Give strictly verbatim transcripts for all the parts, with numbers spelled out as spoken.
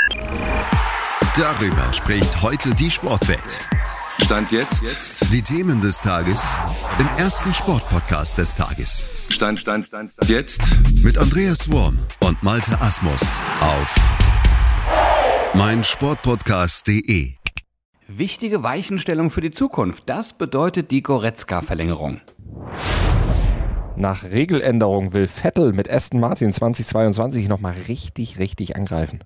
Darüber spricht heute die Sportwelt. Stand jetzt. Die Themen des Tages im ersten Sportpodcast des Tages. Stand, Stand, Stand, Stand. Jetzt. Mit Andreas Worm und Malte Asmus auf meinsportpodcast punkt de. Wichtige Weichenstellung für die Zukunft. Das bedeutet die Goretzka-Verlängerung. Nach Regeländerung will Vettel mit Aston Martin zweitausendzweiundzwanzig nochmal richtig, richtig angreifen.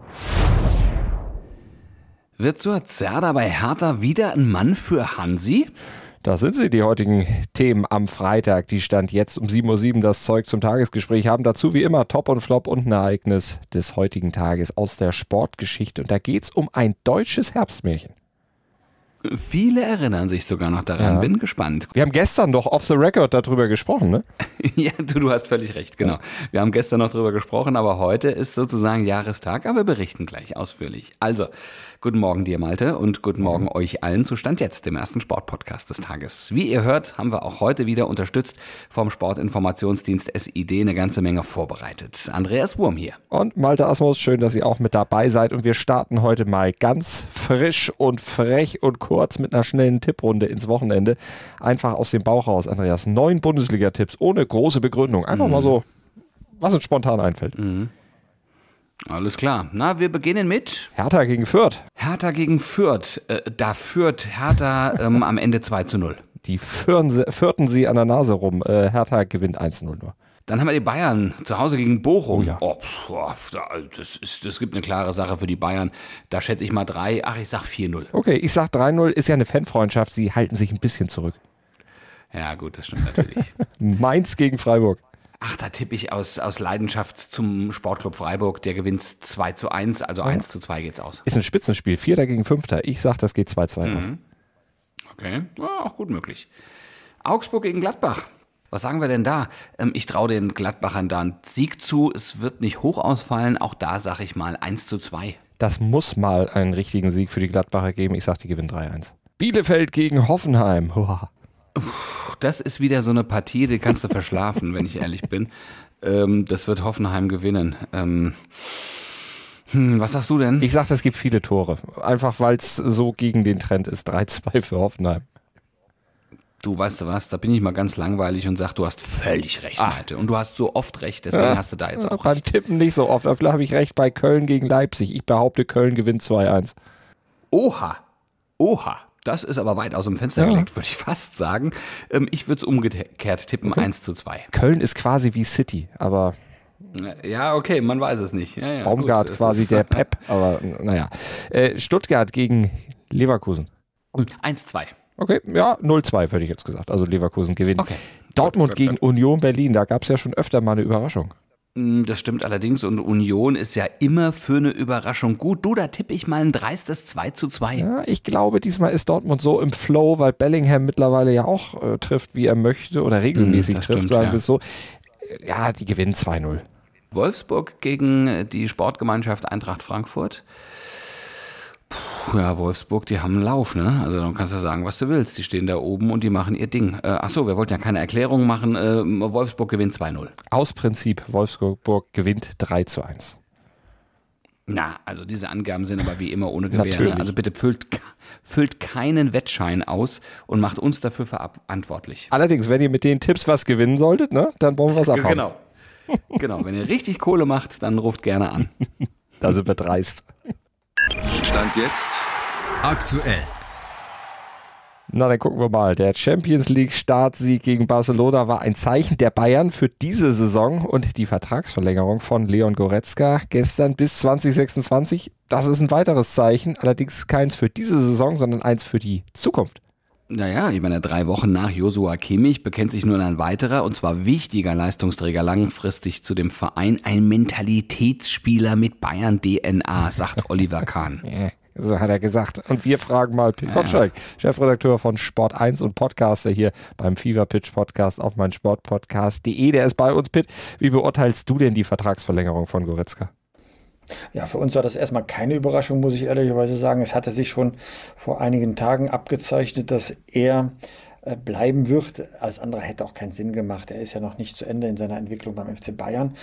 Wird Zerda bei Hertha wieder ein Mann für Hansi? Das sind sie, die heutigen Themen am Freitag. Die Stand jetzt um sieben Uhr sieben das Zeug zum Tagesgespräch haben. Dazu wie immer Top und Flop und ein Ereignis des heutigen Tages aus der Sportgeschichte. Und da geht es um ein deutsches Herbstmärchen. Viele erinnern sich sogar noch daran. Ja. Bin gespannt. Wir haben gestern doch off the record darüber gesprochen, ne? Ja, du, du hast völlig recht, genau. Wir haben gestern noch darüber gesprochen, aber heute ist sozusagen Jahrestag, aber wir berichten gleich ausführlich. Also, guten Morgen dir, Malte, und guten Morgen euch allen zu Stand jetzt, dem ersten Sportpodcast des Tages. Wie ihr hört, haben wir auch heute wieder unterstützt vom Sportinformationsdienst S I D eine ganze Menge vorbereitet. Andreas Worm hier. Und Malte Asmus, schön, dass ihr auch mit dabei seid. Und wir starten heute mal ganz frisch und frech und kurz mit einer schnellen Tipprunde ins Wochenende. Einfach aus dem Bauch raus, Andreas. Neun Bundesliga-Tipps ohne große Begründung. Einfach mhm. mal so, was uns spontan einfällt. Mhm. Alles klar. Na, wir beginnen mit Hertha gegen Fürth. Hertha gegen Fürth. Äh, da führt Hertha ähm, am Ende zwei zu null. Die führen, führten sie an der Nase rum. Äh, Hertha gewinnt eins zu null nur. Dann haben wir die Bayern zu Hause gegen Bochum. Oh ja. Oh, pf, das, ist, das gibt eine klare Sache für die Bayern. Da schätze ich mal drei. Ach, ich sag vier null. Okay, ich sag drei null. Ist ja eine Fanfreundschaft. Sie halten sich ein bisschen zurück. Ja gut, das stimmt natürlich. Mainz gegen Freiburg. Ach, da tippe ich aus, aus Leidenschaft zum Sportclub Freiburg. Der gewinnt zwei zu eins, also ja. eins zu zwei geht's aus. Ist ein Spitzenspiel. Vierter gegen Fünfter. Ich sag, das geht zwei zwei mhm. aus. Okay, ja, auch gut möglich. Augsburg gegen Gladbach. Was sagen wir denn da? Ähm, ich traue den Gladbachern da einen Sieg zu. Es wird nicht hoch ausfallen. Auch da sage ich mal eins zu zwei. Das muss mal einen richtigen Sieg für die Gladbacher geben. Ich sag, die gewinnen drei eins. Bielefeld gegen Hoffenheim. Uah. Das ist wieder so eine Partie, die kannst du verschlafen, wenn ich ehrlich bin. Ähm, das wird Hoffenheim gewinnen. Ähm, hm, was sagst du denn? Ich sag, es gibt viele Tore. Einfach, weil es so gegen den Trend ist. drei zwei für Hoffenheim. Du, weißt du was, da bin ich mal ganz langweilig und sag, du hast völlig recht, Malte. Und du hast so oft recht, deswegen ja, hast du da jetzt auch beim recht. Beim Tippen nicht so oft. Dafür habe ich recht bei Köln gegen Leipzig. Ich behaupte, Köln gewinnt zwei eins. Oha, oha. Das ist aber weit aus dem Fenster ja. gelegt, würde ich fast sagen. Ähm, ich würde es umgekehrt tippen, okay. eins zu zwei. Köln ist quasi wie City, aber... Ja, okay, man weiß es nicht. Ja, ja, Baumgart gut, quasi der Pep, aber naja. Äh, Stuttgart gegen Leverkusen. eins zwei. Okay, ja, null zwei hätte ich jetzt gesagt. Also Leverkusen gewinnt. Okay. Dortmund gut, gut, gegen gut. Union Berlin, da gab es ja schon öfter mal eine Überraschung. Das stimmt allerdings und Union ist ja immer für eine Überraschung gut. Du, da tippe ich mal ein dreistes zwei zu zwei. Ja, ich glaube, diesmal ist Dortmund so im Flow, weil Bellingham mittlerweile ja auch äh, trifft, wie er möchte oder regelmäßig das trifft, stimmt, sagen ja. wir es so. Ja, die gewinnen zwei null. Wolfsburg gegen die Sportgemeinschaft Eintracht Frankfurt. Puh, ja, Wolfsburg, die haben einen Lauf, ne? Also dann kannst du sagen, was du willst. Die stehen da oben und die machen ihr Ding. Äh, achso, wir wollten ja keine Erklärung machen. Äh, Wolfsburg gewinnt zwei null. Aus Prinzip, Wolfsburg gewinnt drei zu eins. Na, also diese Angaben sind aber wie immer ohne Gewähr. Natürlich. Ne? Also bitte füllt, füllt keinen Wettschein aus und macht uns dafür verantwortlich. Allerdings, wenn ihr mit den Tipps was gewinnen solltet, ne, dann wollen wir was abhauen. Genau. Genau, wenn ihr richtig Kohle macht, dann ruft gerne an. Da sind wir dreist. Stand jetzt aktuell. Na, dann gucken wir mal. Der Champions League Startsieg gegen Barcelona war ein Zeichen der Bayern für diese Saison und die Vertragsverlängerung von Leon Goretzka gestern bis zwanzig sechsundzwanzig. Das ist ein weiteres Zeichen, allerdings keins für diese Saison, sondern eins für die Zukunft. Naja, ich meine, drei Wochen nach Joshua Kimmich bekennt sich nun ein weiterer, und zwar wichtiger Leistungsträger langfristig zu dem Verein, ein Mentalitätsspieler mit Bayern-D N A, sagt Oliver Kahn. Ja, so hat er gesagt. Und wir fragen mal Pit Gottschalk, ja. Chefredakteur von Sport eins und Podcaster hier beim Fever Pitch Podcast auf meinsportpodcast punkt de. Der ist bei uns. Pit, wie beurteilst du denn die Vertragsverlängerung von Goretzka? Ja, für uns war das erstmal keine Überraschung, muss ich ehrlicherweise sagen. Es hatte sich schon vor einigen Tagen abgezeichnet, dass er äh, bleiben wird. Alles andere hätte auch keinen Sinn gemacht. Er ist ja noch nicht zu Ende in seiner Entwicklung beim F C Bayern.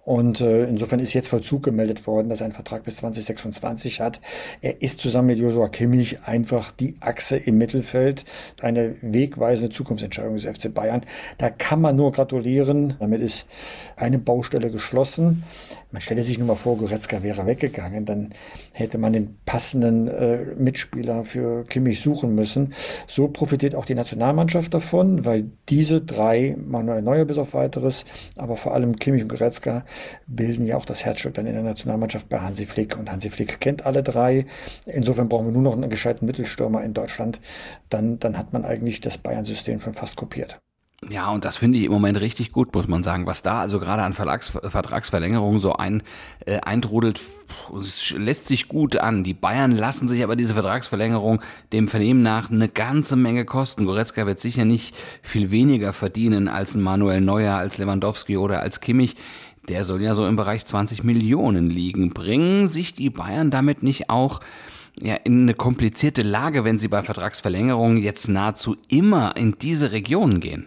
Und äh, insofern ist jetzt Vollzug gemeldet worden, dass er einen Vertrag bis zwanzig sechsundzwanzig hat. Er ist zusammen mit Joshua Kimmich einfach die Achse im Mittelfeld. Eine wegweisende Zukunftsentscheidung des F C Bayern. Da kann man nur gratulieren. Damit ist eine Baustelle geschlossen. Man stelle sich nur mal vor, Goretzka wäre weggegangen, dann hätte man den passenden äh, Mitspieler für Kimmich suchen müssen. So profitiert auch die Nationalmannschaft davon, weil diese drei, Manuel Neuer bis auf weiteres, aber vor allem Kimmich und Goretzka bilden ja auch das Herzstück dann in der Nationalmannschaft bei Hansi Flick. Und Hansi Flick kennt alle drei. Insofern brauchen wir nur noch einen gescheiten Mittelstürmer in Deutschland. Dann, dann hat man eigentlich das Bayern-System schon fast kopiert. Ja, und das finde ich im Moment richtig gut, muss man sagen. Was da also gerade an Verlags, Vertragsverlängerungen so ein, äh, eintrudelt, pff, lässt sich gut an. Die Bayern lassen sich aber diese Vertragsverlängerung dem Vernehmen nach eine ganze Menge kosten. Goretzka wird sicher nicht viel weniger verdienen als ein Manuel Neuer, als Lewandowski oder als Kimmich. Der soll ja so im Bereich zwanzig Millionen liegen. Bringen sich die Bayern damit nicht auch ja, in eine komplizierte Lage, wenn sie bei Vertragsverlängerungen jetzt nahezu immer in diese Regionen gehen?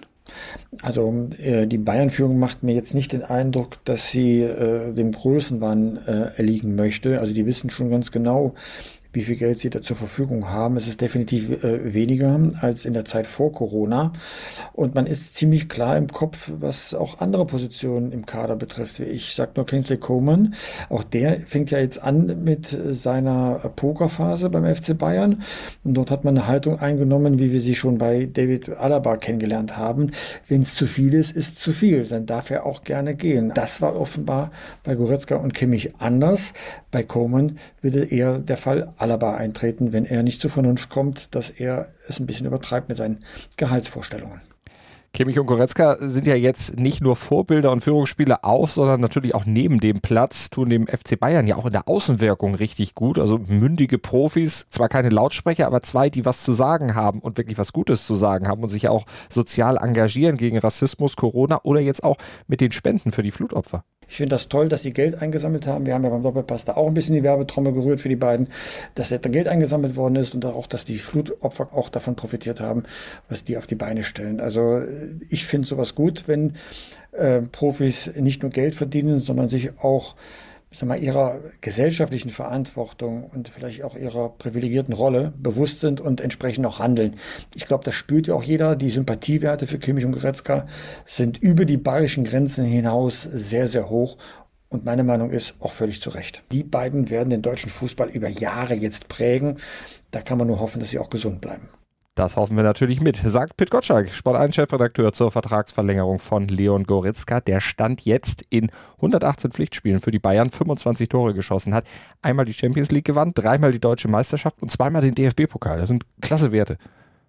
Also äh, die Bayern-Führung macht mir jetzt nicht den Eindruck, dass sie äh, dem Größenwahn äh, erliegen möchte. Also die wissen schon ganz genau, wie viel Geld sie da zur Verfügung haben. Es ist definitiv äh, weniger als in der Zeit vor Corona. Und man ist ziemlich klar im Kopf, was auch andere Positionen im Kader betrifft. Ich sage nur Kingsley Coman. Auch der fängt ja jetzt an mit seiner Pokerphase beim F C Bayern. Und dort hat man eine Haltung eingenommen, wie wir sie schon bei David Alaba kennengelernt haben. Wenn es zu viel ist, ist zu viel. Dann darf er auch gerne gehen. Das war offenbar bei Goretzka und Kimmich anders. Bei Coman würde eher der Fall Alaba eintreten, wenn er nicht zur Vernunft kommt, dass er es ein bisschen übertreibt mit seinen Gehaltsvorstellungen. Kimmich und Goretzka sind ja jetzt nicht nur Vorbilder und Führungsspieler auf, sondern natürlich auch neben dem Platz, tun dem F C Bayern ja auch in der Außenwirkung richtig gut. Also mündige Profis, zwar keine Lautsprecher, aber zwei, die was zu sagen haben und wirklich was Gutes zu sagen haben und sich auch sozial engagieren gegen Rassismus, Corona oder jetzt auch mit den Spenden für die Flutopfer. Ich finde das toll, dass die Geld eingesammelt haben. Wir haben ja beim Doppelpass da auch ein bisschen die Werbetrommel gerührt für die beiden, dass da Geld eingesammelt worden ist und auch, dass die Flutopfer auch davon profitiert haben, was die auf die Beine stellen. Also ich finde sowas gut, wenn äh, Profis nicht nur Geld verdienen, sondern sich auch sag mal, ihrer gesellschaftlichen Verantwortung und vielleicht auch ihrer privilegierten Rolle bewusst sind und entsprechend auch handeln. Ich glaube, das spürt ja auch jeder. Die Sympathiewerte für Kimmich und Goretzka sind über die bayerischen Grenzen hinaus sehr, sehr hoch. Und meine Meinung ist auch völlig zu Recht. Die beiden werden den deutschen Fußball über Jahre jetzt prägen. Da kann man nur hoffen, dass sie auch gesund bleiben. Das hoffen wir natürlich mit, sagt Pit Gottschalk, Sport eins Chefredakteur zur Vertragsverlängerung von Leon Goretzka, der Stand jetzt in hundertachtzehn Pflichtspielen für die Bayern fünfundzwanzig Tore geschossen hat. Einmal die Champions League gewann, dreimal die Deutsche Meisterschaft und zweimal den D F B-Pokal. Das sind klasse Werte.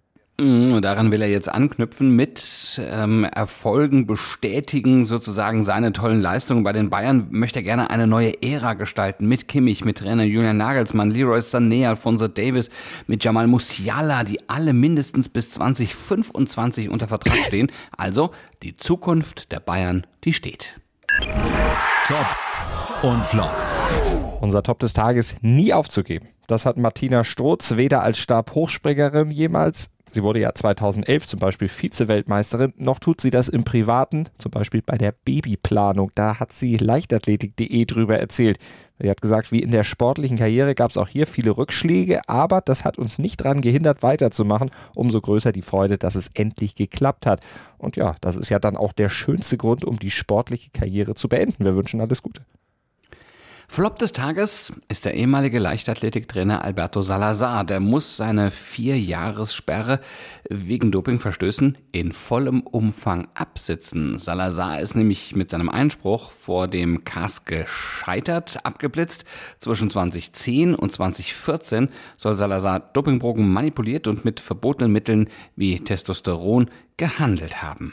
Und daran will er jetzt anknüpfen, mit ähm, Erfolgen bestätigen sozusagen seine tollen Leistungen. Bei den Bayern möchte er gerne eine neue Ära gestalten, mit Kimmich, mit Trainer Julian Nagelsmann, Leroy Sané, Alphonso Davies, mit Jamal Musiala, die alle mindestens bis zwanzig fünfundzwanzig unter Vertrag stehen. Also die Zukunft der Bayern, die steht. Top und Flop. Unser Top des Tages nie aufzugeben. Das hat Martina Strutz weder als Stabhochspringerin jemals, sie wurde ja zweitausendelf zum Beispiel Vize-Weltmeisterin, noch tut sie das im Privaten, zum Beispiel bei der Babyplanung. Da hat sie leichtathletik punkt de drüber erzählt. Sie hat gesagt, wie in der sportlichen Karriere gab es auch hier viele Rückschläge, aber das hat uns nicht daran gehindert, weiterzumachen. Umso größer die Freude, dass es endlich geklappt hat. Und ja, das ist ja dann auch der schönste Grund, um die sportliche Karriere zu beenden. Wir wünschen alles Gute. Flop des Tages ist der ehemalige Leichtathletiktrainer Alberto Salazar. Der muss seine Vierjahressperre wegen Dopingverstößen in vollem Umfang absitzen. Salazar ist nämlich mit seinem Einspruch vor dem K A S gescheitert, abgeblitzt. Zwischen zweitausendzehn und zweitausendvierzehn soll Salazar Dopingproben manipuliert und mit verbotenen Mitteln wie Testosteron gehandelt haben.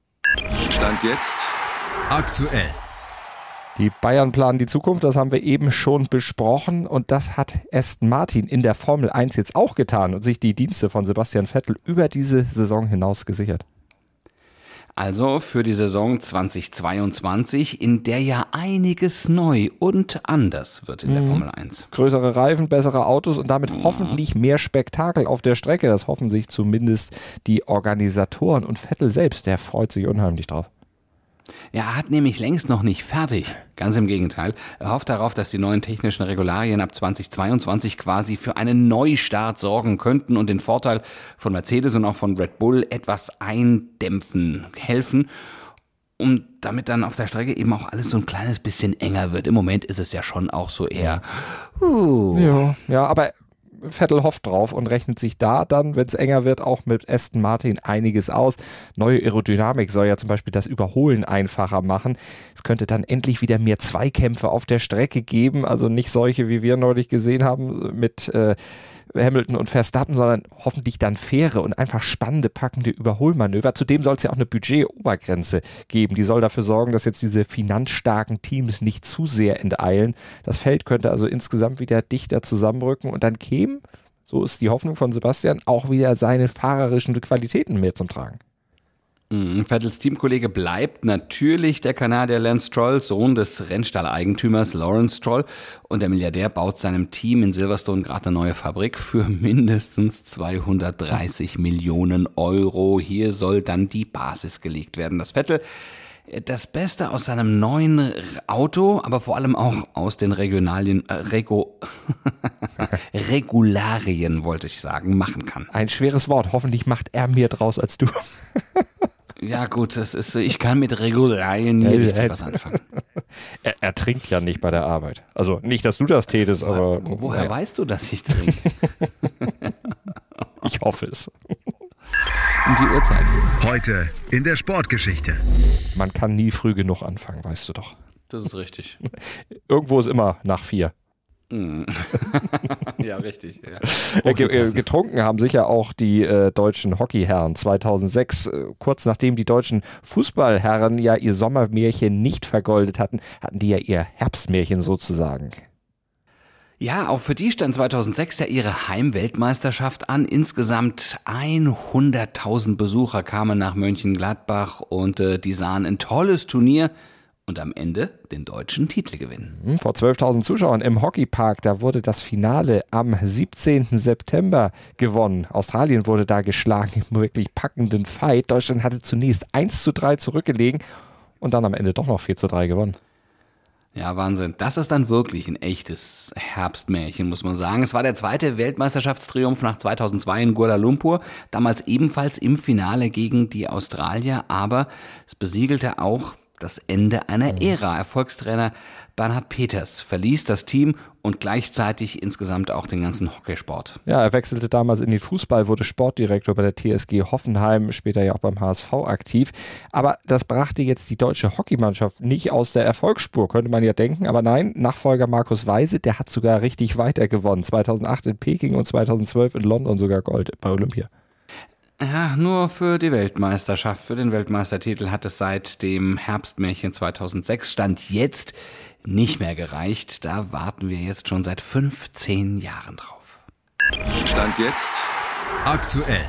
Stand jetzt aktuell. Die Bayern planen die Zukunft, das haben wir eben schon besprochen und das hat Aston Martin in der Formel eins jetzt auch getan und sich die Dienste von Sebastian Vettel über diese Saison hinaus gesichert. Also für die Saison zweitausendzweiundzwanzig, in der ja einiges neu und anders wird in der Formel eins. Größere Reifen, bessere Autos und damit mhm. hoffentlich mehr Spektakel auf der Strecke. Das hoffen sich zumindest die Organisatoren und Vettel selbst, der freut sich unheimlich drauf. Ja, er hat nämlich längst noch nicht fertig. Ganz im Gegenteil. Er hofft darauf, dass die neuen technischen Regularien ab zweitausendzweiundzwanzig quasi für einen Neustart sorgen könnten und den Vorteil von Mercedes und auch von Red Bull etwas eindämpfen helfen. Und damit dann auf der Strecke eben auch alles so ein kleines bisschen enger wird. Im Moment ist es ja schon auch so eher... Uh. Ja, ja, aber Vettel hofft drauf und rechnet sich da dann, wenn es enger wird, auch mit Aston Martin einiges aus. Neue Aerodynamik soll ja zum Beispiel das Überholen einfacher machen. Es könnte dann endlich wieder mehr Zweikämpfe auf der Strecke geben, also nicht solche, wie wir neulich gesehen haben mit äh, Hamilton und Verstappen, sondern hoffentlich dann faire und einfach spannende, packende Überholmanöver. Zudem soll es ja auch eine Budgetobergrenze geben. Die soll dafür sorgen, dass jetzt diese finanzstarken Teams nicht zu sehr enteilen. Das Feld könnte also insgesamt wieder dichter zusammenrücken und dann kämen, so ist die Hoffnung von Sebastian, auch wieder seine fahrerischen Qualitäten mehr zum Tragen. Vettels Teamkollege bleibt natürlich der Kanadier Lance Stroll, Sohn des Rennstalleigentümers Lawrence Stroll. Und der Milliardär baut seinem Team in Silverstone gerade eine neue Fabrik für mindestens zweihundertdreißig Millionen Euro. Hier soll dann die Basis gelegt werden. Dass Vettel das Beste aus seinem neuen Auto, aber vor allem auch aus den Regionalien, äh, Rego, Regularien, wollte ich sagen, machen kann. Ein schweres Wort. Hoffentlich macht er mehr draus als du. Ja gut, das ist, ich kann mit Regularien nie richtig was anfangen. Er, er trinkt ja nicht bei der Arbeit. Also nicht, dass du das tätest, aber... Wo, woher ja. weißt du, dass ich trinke? Ich hoffe es. Um die Uhrzeit. Heute in der Sportgeschichte. Man kann nie früh genug anfangen, weißt du doch. Das ist richtig. Irgendwo ist immer nach vier. Ja, richtig. Ja. Äh, ge- getrunken haben sicher auch die äh, deutschen Hockeyherren zweitausendsechs. Äh, kurz nachdem die deutschen Fußballherren ja ihr Sommermärchen nicht vergoldet hatten, hatten die ja ihr Herbstmärchen sozusagen. Ja, auch für die stand zweitausendsechs ja ihre Heimweltmeisterschaft an. Insgesamt hunderttausend Besucher kamen nach Mönchengladbach und äh, die sahen ein tolles Turnier. Und am Ende den deutschen Titel gewinnen. Vor zwölftausend Zuschauern im Hockeypark, da wurde das Finale am siebzehnten September gewonnen. Australien wurde da geschlagen im wirklich packenden Fight. Deutschland hatte zunächst eins zu drei zurückgelegen und dann am Ende doch noch vier zu drei gewonnen. Ja, Wahnsinn. Das ist dann wirklich ein echtes Herbstmärchen, muss man sagen. Es war der zweite Weltmeisterschaftstriumph nach zweitausendzwei in Kuala Lumpur, damals ebenfalls im Finale gegen die Australier, aber es besiegelte auch das Ende einer Ära. Erfolgstrainer Bernhard Peters verließ das Team und gleichzeitig insgesamt auch den ganzen Hockeysport. Ja, er wechselte damals in den Fußball, wurde Sportdirektor bei der T S G Hoffenheim, später ja auch beim H S V aktiv. Aber das brachte jetzt die deutsche Hockeymannschaft nicht aus der Erfolgsspur, könnte man ja denken. Aber nein, Nachfolger Markus Weise, der hat sogar richtig weiter gewonnen. zweitausendacht in Peking und zweitausendzwölf in London sogar Gold bei Olympia. Ja, nur für die Weltmeisterschaft, für den Weltmeistertitel hat es seit dem Herbstmärchen zweitausendsechs Stand jetzt nicht mehr gereicht. Da warten wir jetzt schon seit fünfzehn Jahren drauf. Stand jetzt Aktuell.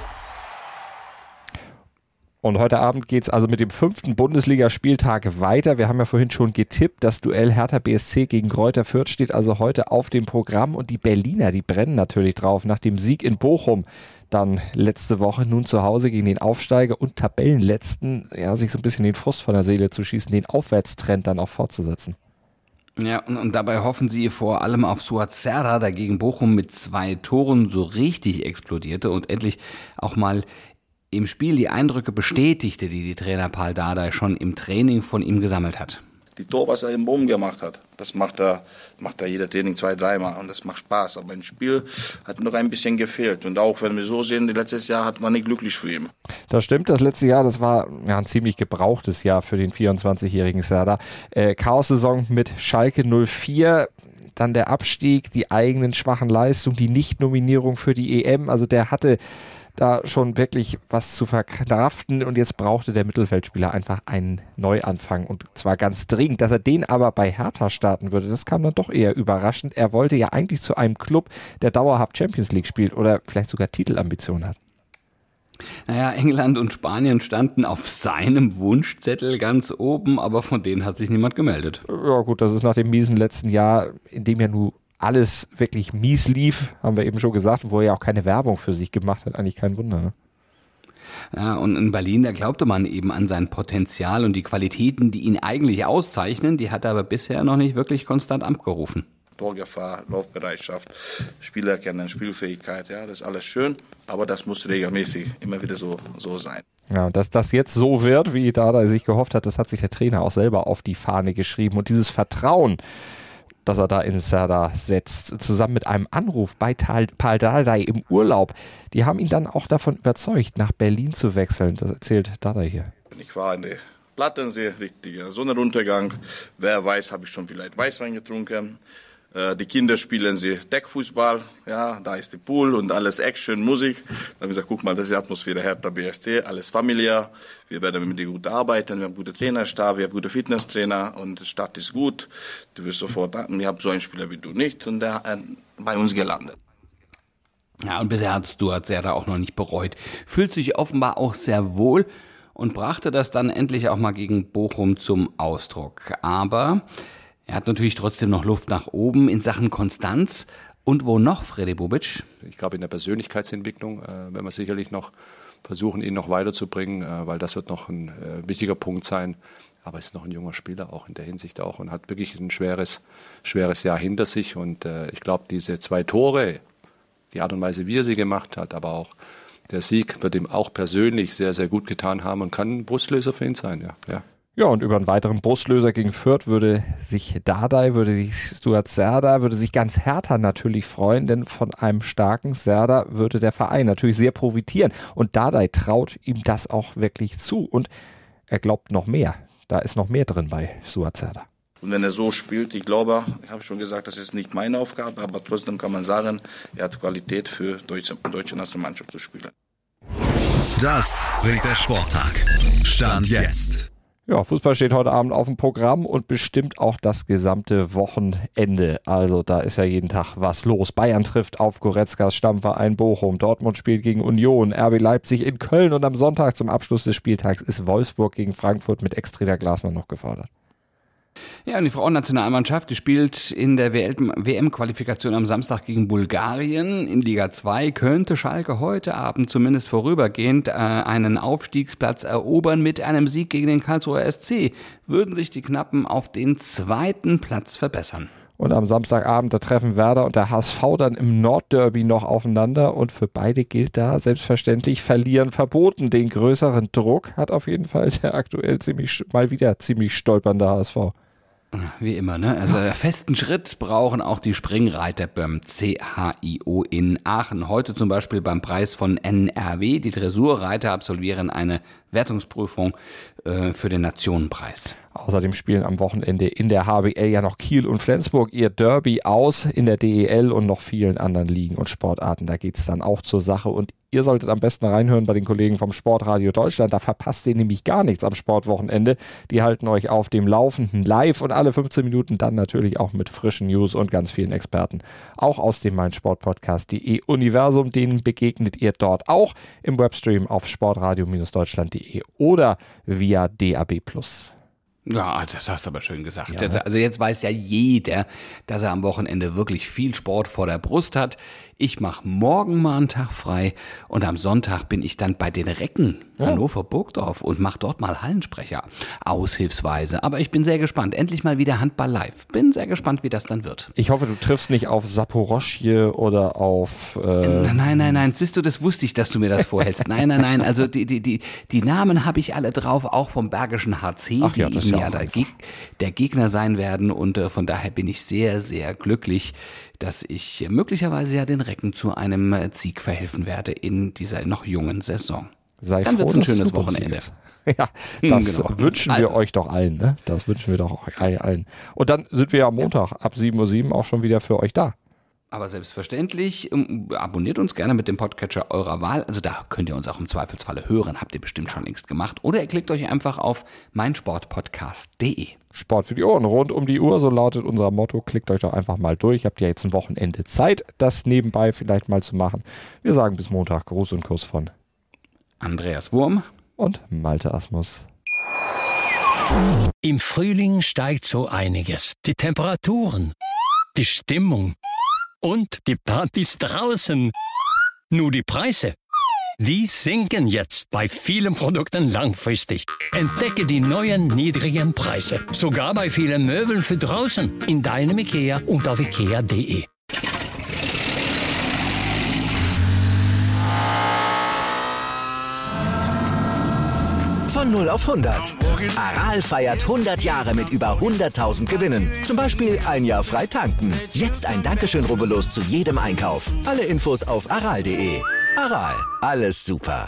Und heute Abend geht es also mit dem fünften Bundesligaspieltag weiter. Wir haben ja vorhin schon getippt, das Duell Hertha B S C gegen Greuther Fürth steht also heute auf dem Programm. Und die Berliner, die brennen natürlich drauf nach dem Sieg in Bochum. Dann letzte Woche nun zu Hause gegen den Aufsteiger und Tabellenletzten, ja, sich so ein bisschen den Frust von der Seele zu schießen, den Aufwärtstrend dann auch fortzusetzen. Ja, und, und dabei hoffen sie vor allem auf Suat Serdar, der gegen Bochum mit zwei Toren so richtig explodierte und endlich auch mal im Spiel die Eindrücke bestätigte, die die Trainer Paul Dardai schon im Training von ihm gesammelt hat. Die Tor, was er im Boom gemacht hat, das macht er, macht er jeder Training zwei, dreimal und das macht Spaß. Aber im Spiel hat noch ein bisschen gefehlt. Und auch wenn wir so sehen, letztes Jahr hat man nicht glücklich für ihn. Das stimmt, das letzte Jahr, das war ja, ein ziemlich gebrauchtes Jahr für den vierundzwanzigjährigen Serdar. Äh, Chaos-Saison mit Schalke null vier, dann der Abstieg, die eigenen schwachen Leistungen, die Nicht-Nominierung für die E M. Also der hatte da schon wirklich was zu verkraften und jetzt brauchte der Mittelfeldspieler einfach einen Neuanfang und zwar ganz dringend. Dass er den aber bei Hertha starten würde, das kam dann doch eher überraschend. Er wollte ja eigentlich zu einem Club, der dauerhaft Champions League spielt oder vielleicht sogar Titelambitionen hat. Naja, England und Spanien standen auf seinem Wunschzettel ganz oben, aber von denen hat sich niemand gemeldet. Ja gut, das ist nach dem miesen letzten Jahr, in dem ja nur alles wirklich mies lief, haben wir eben schon gesagt, wo er ja auch keine Werbung für sich gemacht hat, eigentlich kein Wunder. Ne? Ja, und in Berlin, da glaubte man eben an sein Potenzial und die Qualitäten, die ihn eigentlich auszeichnen, die hat er aber bisher noch nicht wirklich konstant abgerufen. Torgefahr, Laufbereitschaft, Spielerkennen, Spielfähigkeit, ja, das ist alles schön, aber das muss regelmäßig immer wieder so, so sein. Ja, dass das jetzt so wird, wie Dardai sich gehofft hat, das hat sich der Trainer auch selber auf die Fahne geschrieben. Und dieses Vertrauen, das er da in Serdar setzt, zusammen mit einem Anruf bei Paul Dardai im Urlaub, die haben ihn dann auch davon überzeugt, nach Berlin zu wechseln. Das erzählt Dardai hier. Ich war in der Plattensee, richtiger Sonnenuntergang. Wer weiß, habe ich schon vielleicht Weißwein getrunken. Die Kinder spielen sie Deckfußball, ja, da ist der Pool und alles Action, Musik. Da haben wir gesagt, guck mal, das ist die Atmosphäre Hertha B S C, alles familiär. Wir werden mit dir gut arbeiten, wir haben gute Trainerstab, wir haben gute Fitnesstrainer und die Stadt ist gut. Du wirst sofort, wir haben so einen Spieler wie du nicht und der hat bei uns gelandet. Ja, und bisher hat Stuart Serdar auch noch nicht bereut. Fühlt sich offenbar auch sehr wohl und brachte das dann endlich auch mal gegen Bochum zum Ausdruck. Aber er hat natürlich trotzdem noch Luft nach oben in Sachen Konstanz. Und wo noch, Freddy Bobic? Ich glaube, in der Persönlichkeitsentwicklung äh, werden wir sicherlich noch versuchen, ihn noch weiterzubringen, äh, weil das wird noch ein äh, wichtiger Punkt sein. Aber er ist noch ein junger Spieler, auch in der Hinsicht auch, und hat wirklich ein schweres, schweres Jahr hinter sich. Und äh, ich glaube, diese zwei Tore, die Art und Weise, wie er sie gemacht hat, aber auch der Sieg wird ihm auch persönlich sehr, sehr gut getan haben und kann ein Brustlöser für ihn sein, ja. ja. Ja, und über einen weiteren Brustlöser gegen Fürth würde sich Dardai, würde sich Stuart Serdar, würde sich ganz Hertha natürlich freuen, denn von einem starken Serdar würde der Verein natürlich sehr profitieren. Und Dardai traut ihm das auch wirklich zu und er glaubt noch mehr. Da ist noch mehr drin bei Stuart Serdar. Und wenn er so spielt, ich glaube, ich habe schon gesagt, das ist nicht meine Aufgabe, aber trotzdem kann man sagen, er hat Qualität für deutsche, deutsche Nationalmannschaft zu spielen. Das bringt der Sporttag. Stand jetzt. Ja, Fußball steht heute Abend auf dem Programm und bestimmt auch das gesamte Wochenende. Also da ist ja jeden Tag was los. Bayern trifft auf Goretzkas Stammverein Bochum. Dortmund spielt gegen Union. R B Leipzig in Köln. Und am Sonntag zum Abschluss des Spieltags ist Wolfsburg gegen Frankfurt mit Ex-Trainer Glasner noch gefordert. Ja, und die Frauennationalmannschaft, die spielt in der W M-Qualifikation am Samstag gegen Bulgarien. In Liga zwei könnte Schalke heute Abend zumindest vorübergehend äh, einen Aufstiegsplatz erobern. Mit einem Sieg gegen den Karlsruher S C würden sich die Knappen auf den zweiten Platz verbessern. Und am Samstagabend, da treffen Werder und der H S V dann im Nordderby noch aufeinander. Und für beide gilt da selbstverständlich Verlieren verboten. Den größeren Druck hat auf jeden Fall der aktuell ziemlich mal wieder ziemlich stolpernde H S V. Wie immer, ne? Also festen Schritt brauchen auch die Springreiter beim C H I O in Aachen. Heute zum Beispiel beim Preis von N R W. Die Dressurreiter absolvieren eine Wertungsprüfung äh, für den Nationenpreis. Außerdem spielen am Wochenende in der H B L ja noch Kiel und Flensburg ihr Derby aus, in der D E L und noch vielen anderen Ligen und Sportarten. Da geht's dann auch zur Sache und ihr solltet am besten reinhören bei den Kollegen vom Sportradio Deutschland. Da verpasst ihr nämlich gar nichts am Sportwochenende. Die halten euch auf dem Laufenden live und alle fünfzehn Minuten dann natürlich auch mit frischen News und ganz vielen Experten. Auch aus dem meinsportpodcast punkt de Universum, denen begegnet ihr dort auch im Webstream auf sportradio Deutschland punkt de oder via D A B plus. Ja, das hast du aber schön gesagt. Ja. Also jetzt weiß ja jeder, dass er am Wochenende wirklich viel Sport vor der Brust hat. Ich mache morgen mal einen Tag frei und am Sonntag bin ich dann bei den Recken ja. Hannover-Burgdorf und mache dort mal Hallensprecher, aushilfsweise. Aber ich bin sehr gespannt. Endlich mal wieder Handball live. Bin sehr gespannt, wie das dann wird. Ich hoffe, du triffst nicht auf Saporoschje oder auf... Äh nein, nein, nein. Siehst du, das wusste ich, dass du mir das vorhältst. Nein, nein, nein. Also die, die, die, die Namen habe ich alle drauf, auch vom Bergischen H C, Ach ja, das die ja ja der, Geg- der Gegner sein werden. Und äh, von daher bin ich sehr, sehr glücklich, dass ich möglicherweise ja den Recken zu einem Sieg verhelfen werde in dieser noch jungen Saison. Sei Dann froh, wird's ein schönes Wochenende. Ja, das genau. wünschen wir euch doch allen, ne? Das wünschen wir doch euch allen. Und dann sind wir am Montag ab sieben Uhr sieben auch schon wieder für euch da. Aber selbstverständlich, ähm, abonniert uns gerne mit dem Podcatcher eurer Wahl. Also da könnt ihr uns auch im Zweifelsfalle hören. Habt ihr bestimmt schon längst gemacht. Oder ihr klickt euch einfach auf meinsportpodcast punkt de. Sport für die Ohren, rund um die Uhr, so lautet unser Motto. Klickt euch doch einfach mal durch. Habt ihr jetzt ein Wochenende Zeit, das nebenbei vielleicht mal zu machen. Wir sagen bis Montag. Gruß und Kuss von Andreas Wurm und Malte Asmus. Im Frühling steigt so einiges. Die Temperaturen, die Stimmung und die Partys draußen. Nur die Preise, Die sinken jetzt bei vielen Produkten langfristig. Entdecke die neuen niedrigen Preise. Sogar bei vielen Möbeln für draußen. In deinem IKEA und auf ikea punkt de. Von null auf hundert. Aral feiert hundert Jahre mit über hunderttausend Gewinnen. Zum Beispiel ein Jahr frei tanken. Jetzt ein Dankeschön, rubbellos zu jedem Einkauf. Alle Infos auf aral punkt de. Aral, alles super.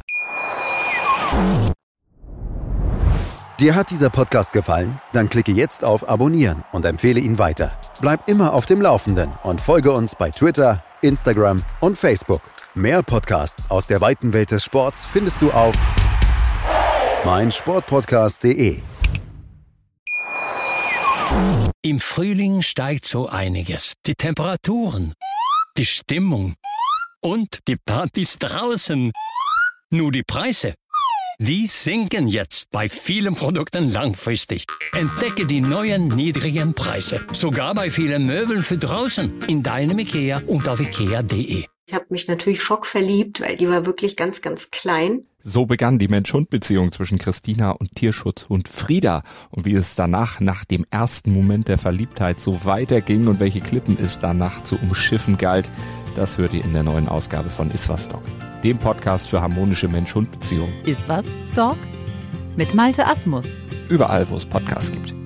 Dir hat dieser Podcast gefallen? Dann klicke jetzt auf Abonnieren und empfehle ihn weiter. Bleib immer auf dem Laufenden und folge uns bei Twitter, Instagram und Facebook. Mehr Podcasts aus der weiten Welt des Sports findest du auf mein Sportpodcast punkt de. Im Frühling steigt so einiges. Die Temperaturen, die Stimmung und die Partys draußen. Nur die Preise, die sinken jetzt bei vielen Produkten langfristig. Entdecke die neuen niedrigen Preise. Sogar bei vielen Möbeln für draußen. In deinem IKEA und auf ikea punkt de. Ich habe mich natürlich schockverliebt, weil die war wirklich ganz, ganz klein. So begann die Mensch-Hund-Beziehung zwischen Christina und Tierschutzhund Frieda. Und wie es danach, nach dem ersten Moment der Verliebtheit, so weiterging und welche Klippen es danach zu umschiffen galt, das hört ihr in der neuen Ausgabe von Iswas Dog, dem Podcast für harmonische Mensch-Hund-Beziehungen. Iswas Dog mit Malte Asmus. Überall, wo es Podcasts gibt.